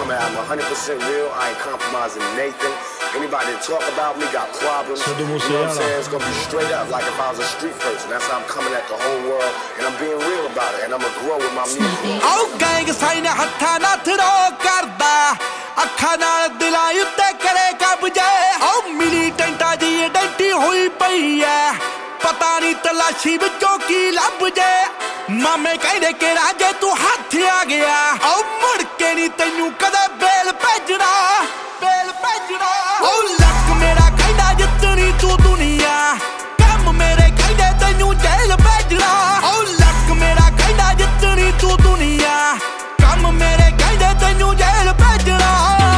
I'm 100% real. I ain't compromising Nathan. Anybody that talk about me got problems. You know what I'm saying? It's gonna be straight up, like if I was a street person. That's how I'm coming at the whole world, and I'm being real about it, and I'm gonna grow with my music. Oh, gang sign ਹੱਥਾਂ ਨਾਲ throw ਕਰਦਾ ਅੱਖਾਂ ਨਾਲ ਦਿਲਾਂ ਉੱਤੇ ਕਰੇ ਕਬਜ਼ੇ ਉਹ ਮਿਲੀਟੈਂਟਾਂ ਦੀ ਆਇਡੈਂਟੀ ਹੋਈ ਪਈ ਐ ਪਤਾ ਨਹੀਂ ਤਲਾਸ਼ੀ ਵਿੱਚੋਂ ਕੀ ਲੱਭ ਜੇ ਮਾਮੇ ਕਹਿੰਦੇ ਕਿ ਰਾਜੇ ਤੂੰ ਹੱਥ ਆ ਗਿਆ ਉਹ ਮੁੜ ਕੇ ਨਹੀਂ ਤੈਨੂੰ ਕਦੇ ਬੇਲ ਭੇਜਣਾ ਉਹ ਲੱਕ ਮੇਰਾ ਕਹਿੰਦਾ ਜਿੱਤਣੀ ਤੂੰ ਦੁਨੀਆ ਕੰਮ ਮੇਰੇ ਕਹਿੰਦੇ ਤੈਨੂੰ ਜੇਲ੍ਹ ਭੇਜਣਾ ਉਹ ਲੱਕ ਮੇਰਾ ਕਹਿੰਦਾ ਜਿੱਤਣੀ ਤੂੰ ਦੁਨੀਆ ਕੰਮ ਮੇਰੇ ਕਹਿੰਦੇ ਤੈਨੂੰ ਜੇਲ੍ਹ ਭੇਜਣਾ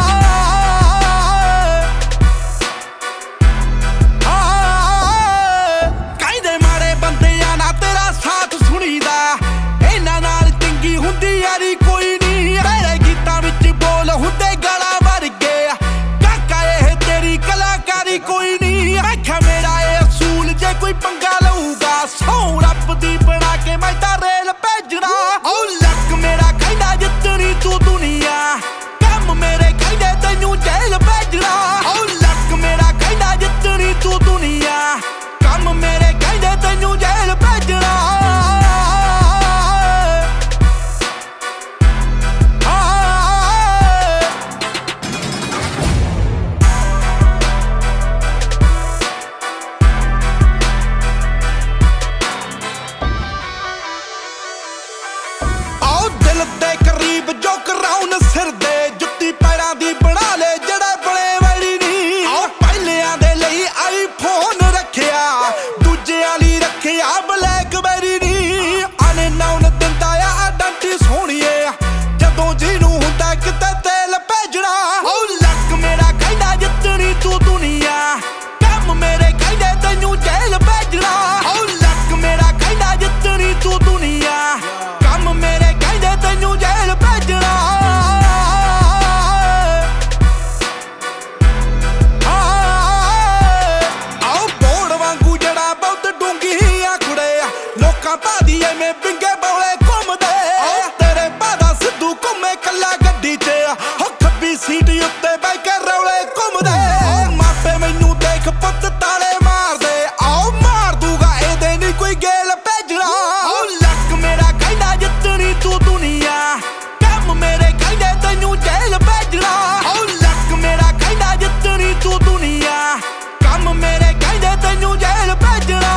ਕਹਿੰਦੇ ਮਾੜੇ ਬੰਦਿਆਂ ਨਾਲ ਤੇਰਾ ਸਾਥ ਸੁਣੀਦਾ ਇਹਨਾਂ ਨਾਲ ਚੰਗੀ ਹੁੰਦੀ ਯਾਰੀ ਕੋਈ ਨਹੀਂ ਤੇਰੇ ਗੀਤਾਂ ਵਿੱਚ ਬੋਲ ਹੁੰਦੇ ਗਾਲਾਂ ਵਰਗੇ ਕਾਕਾ ਇਹ ਤੇਰੀ ਕਲਾਕਾਰੀ ਕੋਈ ਨਹੀਂ ਮੈਂ ਕਿਹਾ ਮੇਰਾ ਇਹ ਅਸੂਲ ਜੇ ਕੋਈ ਪੰਗਾ ਲਊਗਾ ਸੌ ਰੱਬ ਦੀ ਬਣਾ ਕੇ ਮੈਂ ਤਾਂ ਰੇਲ ਭੇਜਣਾ ਉਹ ਲੱਕ ਮੇਰਾ ਕਹਿੰਦਾ ਜਿੱਤਣੀ ਤੂੰ ਦੁਨੀਆ ਕੰਮ ਮੇਰੇ ਕਹਿੰਦੇ ਤੈਨੂੰ ਜੇਲ੍ਹ ਭੇਜਣਾ ਉਹ ਲੱਕ ਮੇਰਾ ਕਹਿੰਦਾ ਜਿੱਤਣੀ ਤੂੰ ਦੁਨੀਆ ਕੰਮ ਮੇਰੇ ਕਹਿੰਦੇ ਤੈਨੂੰ ਜੇਲ੍ਹ ਭੇਜਣਾ ਜੋ ਕਰਾਉਣ ਸਿਰ ਦੇ ਜੁੱਤੀ ਪੈਰਾਂ ਦੀ ਬਣਾ ਲੈ ਜਿਹੜੇ ਬਣੇ ਵੈਲੀ ਨਹੀਂ ਆ ਪਹਿਲਿਆਂ ਦੇ ਲਈ ਆਈਫੋਨ ਰੱਖਿਆ ਦੂਜਿਆਂ ਲਈ ਰੱਖਿਆ ਬਲੈਕਬੈਰੀ ਨਹੀਂ ਆਨੇ ਨਾਉਨ ਦਿੰਦਾ ਆ ਆਡੰਟੀ ਸੋਹਣੀਏ ਜਦੋਂ ਜਿਹਨੂੰ ਹੁੰਦਾ ਕਿਤੇ ਤੇਲ ਭੇਜਣਾ ਉਹ ਲੱਕ ਮੇਰਾ ਕਹਿੰਦਾ ਜਿੱਤਣੀ ਤੂੰ ਦੁਨੀਆ ਕੰਮ ਮੇਰੇ ਕਹਿੰਦੇ ਤੈਨੂੰ ਜੇਲ੍ਹ ਭੇਜਣਾ ਉਹ ਲੱਕ ਮੇਰਾ ਕਹਿੰਦਾ ਜਿੱਤਣੀ ਤੂੰ ਦੁਨੀਆ ਕੰਮ ਮੇਰੇ ਕਹਿੰਦੇ ਤੈਨੂੰ ਜੇਲ੍ਹ ਭੇਜਣਾ ਆਓ ਬੋੜ ਵਾਂਗੂ ਜਿਹੜਾ ਬਹੁਤ ਡੂੰਘੀਆਂ ਕੁੜੇ ਲੋਕਾਂ ਭਾਦੀ ਐਵੇਂ ਪਿੰਗੇ ਬੌਲੇ ਘੁੰਮਦੇ ਤੇਰੇ ਬਾਦਾ ਸਿੱਧੂ ਘੁੰਮੇ ਕੱਲਾ ਗੱਡੀ 'ਚ ਹੋ ਖੱਬੀ ਸੀਟ ਉੱਤੇ ਬਹਿ ਕੇ ਰੌਲੇ ਘੁੰਮਦੇ ਮਾਪੇ ਮੈਨੂੰ ਦੇਖ ਪੁੱਤ ਤਾਲੇ ਮਾਰਦੇ ਆਓ ਮਾਰ ਦੂਗਾ ਇਹਦੇ ਨਹੀਂ ਕੋਈ ਗੇਲ ਭੇਜਣਾ ਉਹ ਲੱਕ ਮੇਰਾ ਕਹਿੰਦਾ ਜਿੱਤਣੀ ਤੂੰ ਦੁਨੀਆ ਕੰਮ ਮੇਰੇ ਕਹਿੰਦੇ ਤੈਨੂੰ ਜੇਲ੍ਹ ਭੇਜਣਾ ਉਹ ਲੱਕ ਮੇਰਾ ਕਹਿੰਦਾ ਜਿੱਤਣੀ ਤੂੰ ਦੁਨੀਆ ਕੰਮ ਮੇਰੇ ਕਹਿੰਦੇ ਤੈਨੂੰ ਜੇਲ੍ਹ ਭੇਜਣਾ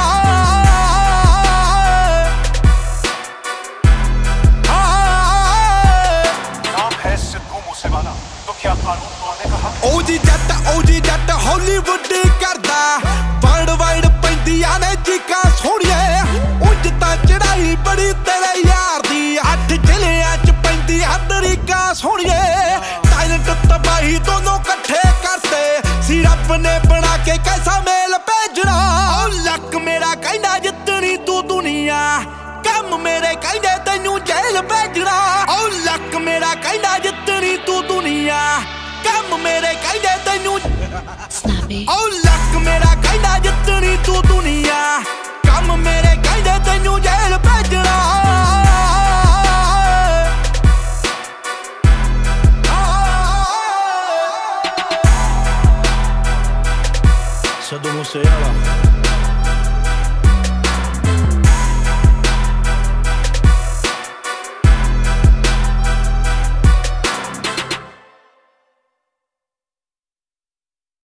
ਉਹ ਜੀ ਜੱਟ ਹਾਲੀਵੁੱਡ ਕਰਦਾ ਵਰਲਡ ਵਾਈਡ ਪੈਂਦੀਆਂ ਨੇ ਚੀਕਾਂ ਸੋਹਣੀਏ ਉਂਝ ਤਾਂ ਚੜਾਈ ਬੜੀ ਤੇਰੇ ਯਾਰ ਦੀ 8 ਜ਼ਿਲ੍ਹਿਆਂ 'ਚ ਪੈਂਦੀ ਅਮਰੀਕਾ ਸੋਹਣੀਏ ਟੈਲੈਂਟ ਤਬਾਹੀ ਦੋਨੋਂ ਇਕੱਠੇ ਕਰਤੇ ਸੀ ਰੱਬ ਨੇ ਬਣਾ ਕੇ ਕੈਸਾ ਮੇਲ ਭੇਜਣਾ ਉਹ ਲੱਕ ਮੇਰਾ ਕਹਿੰਦਾ ਜਿੱਤਣੀ ਤੂੰ ਦੁਨੀਆ ਕੰਮ ਮੇਰੇ ਕਹਿੰਦੇ ਤੈਨੂੰ ਜੇਲ੍ਹ ਭੇਜਣਾ ਉਹ ਲੱਕ ਮੇਰਾ ਕਹਿੰਦਾ ਜਿੱਤਣੀ ਤੂੰ ਦੁਨੀਆ ਕੰਮ ਮੇਰੇ ਕਹਿੰਦੇ ਤੈਨੂੰ ਉਹ ਲੱਕ ਮੇਰਾ ਕਹਿੰਦਾ ਜਿੱਤਣੀ ਤੂੰ ਦੁਨੀਆ ਕੰਮ ਮੇਰੇ ਕਹਿੰਦੇ ਤੈਨੂੰ ਜੇਲ੍ਹ ਭੇਜਣਾ Sadu Musiala